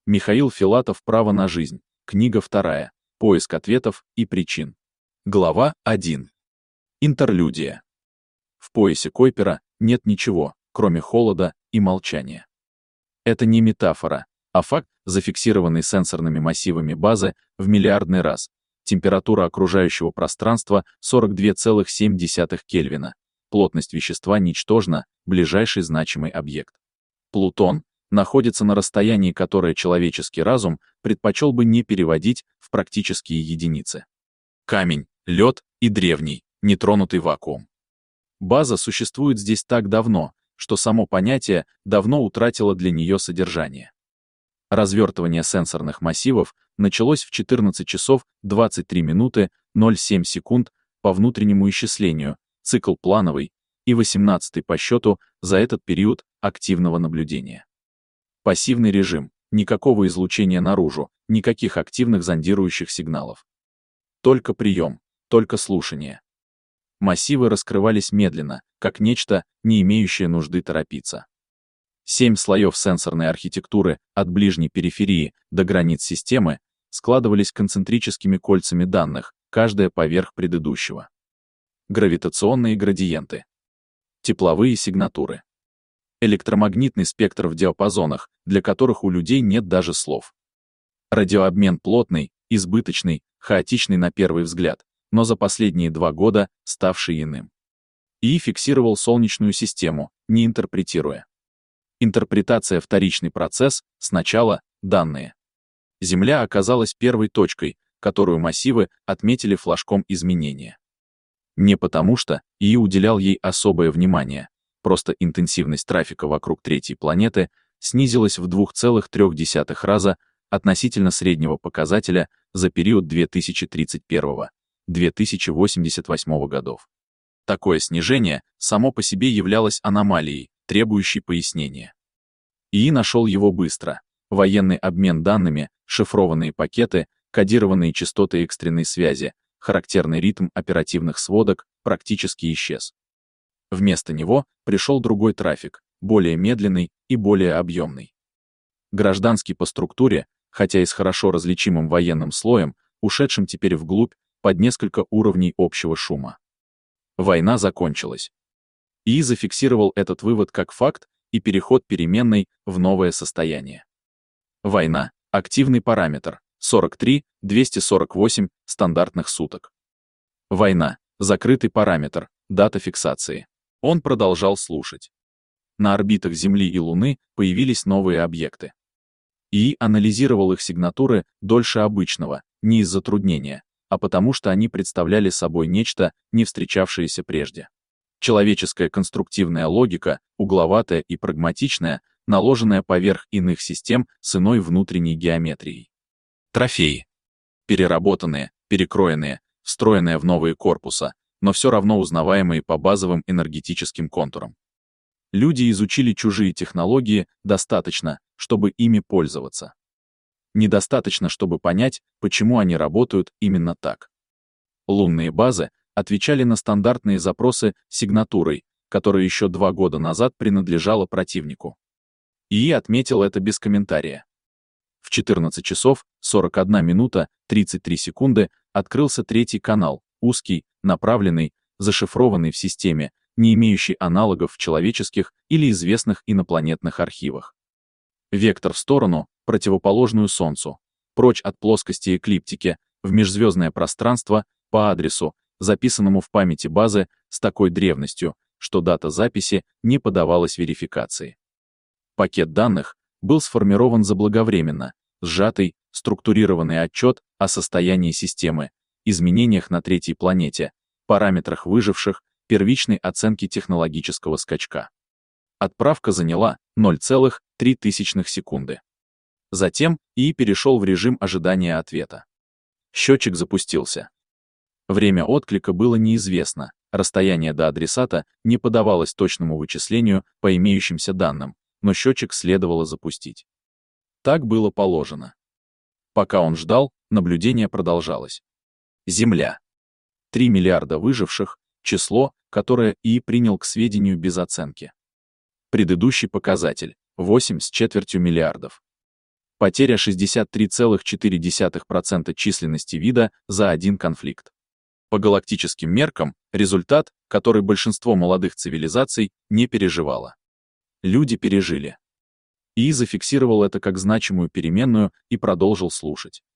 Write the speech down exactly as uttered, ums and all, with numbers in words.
Михаил Филатов «Право на жизнь». Книга вторая. Поиск ответов и причин. Глава один. Интерлюдия. В поясе Койпера нет ничего, кроме холода и молчания. Это не метафора, а факт, зафиксированный сенсорными массивами базы в миллиардный раз. Температура окружающего пространства сорок два целых семь десятых Кельвина. Плотность вещества ничтожна, ближайший значимый объект. Плутон находится на расстоянии, которое человеческий разум предпочел бы не переводить в практические единицы. Камень, лед и древний, нетронутый вакуум. База существует здесь так давно, что само понятие давно утратило для нее содержание. Развертывание сенсорных массивов началось в четырнадцать часов двадцать три минуты ноль семь секунд по внутреннему исчислению, цикл плановый, и восемнадцатый по счету за этот период активного наблюдения. Пассивный режим, никакого излучения наружу, никаких активных зондирующих сигналов. Только прием, только слушание. Массивы раскрывались медленно, как нечто, не имеющее нужды торопиться. Семь слоев сенсорной архитектуры, от ближней периферии до границ системы, складывались концентрическими кольцами данных, каждая поверх предыдущего. Гравитационные градиенты. Тепловые сигнатуры. Электромагнитный спектр в диапазонах, для которых у людей нет даже слов. Радиообмен плотный, избыточный, хаотичный на первый взгляд, но за последние два года ставший иным. И фиксировал Солнечную систему, не интерпретируя. Интерпретация — вторичный процесс, сначала — данные. Земля оказалась первой точкой, которую массивы отметили флажком изменения. Не потому что ИИ уделял ей особое внимание, просто интенсивность трафика вокруг третьей планеты снизилась в два целых три десятых раза относительно среднего показателя за период две тысячи тридцать первого — две тысячи восемьдесят восьмого годов. Такое снижение само по себе являлось аномалией, требующей пояснения. ИИ нашел его быстро. Военный обмен данными, шифрованные пакеты, кодированные частоты экстренной связи, характерный ритм оперативных сводок практически исчез. Вместо него пришел другой трафик, более медленный и более объемный. Гражданский по структуре, хотя и с хорошо различимым военным слоем, ушедшим теперь вглубь, под несколько уровней общего шума. Война закончилась. ИИ зафиксировал этот вывод как факт и переход переменной в новое состояние. Война — активный параметр, сорок три двести сорок восемь стандартных суток. Война — закрытый параметр, дата фиксации. Он продолжал слушать. На орбитах Земли и Луны появились новые объекты. ИИ анализировал их сигнатуры дольше обычного, не из затруднения, а потому что они представляли собой нечто, не встречавшееся прежде. Человеческая конструктивная логика, угловатая и прагматичная, наложенная поверх иных систем с иной внутренней геометрией. Трофеи. Переработанные, перекроенные, встроенные в новые корпуса, но все равно узнаваемые по базовым энергетическим контурам. Люди изучили чужие технологии достаточно, чтобы ими пользоваться. Недостаточно, чтобы понять, почему они работают именно так. Лунные базы отвечали на стандартные запросы сигнатурой, которая еще два года назад принадлежала противнику. ИИ отметил это без комментария. В четырнадцать часов сорок одна минута тридцать три секунды открылся третий канал, узкий, направленный, зашифрованный в системе, не имеющий аналогов в человеческих или известных инопланетных архивах. Вектор в сторону, противоположную Солнцу, прочь от плоскости эклиптики, в межзвездное пространство, по адресу, записанному в памяти базы с такой древностью, что дата записи не поддавалась верификации. Пакет данных был сформирован заблаговременно, сжатый, структурированный отчет о состоянии системы, изменениях на третьей планете, параметрах выживших, первичной оценке технологического скачка. Отправка заняла ноль целых три десятых секунды. Затем ИИ перешел в режим ожидания ответа. Счетчик запустился. Время отклика было неизвестно, расстояние до адресата не поддавалось точному вычислению по имеющимся данным, но счетчик следовало запустить. Так было положено. Пока он ждал, наблюдение продолжалось. Земля. три миллиарда выживших, число, которое ИИ принял к сведению без оценки. Предыдущий показатель — восемь с четвертью миллиардов. Потеря шестьдесят три целых четыре десятых процента численности вида за один конфликт. По галактическим меркам, результат, который большинство молодых цивилизаций не переживало. Люди пережили. И зафиксировал это как значимую переменную и продолжил слушать.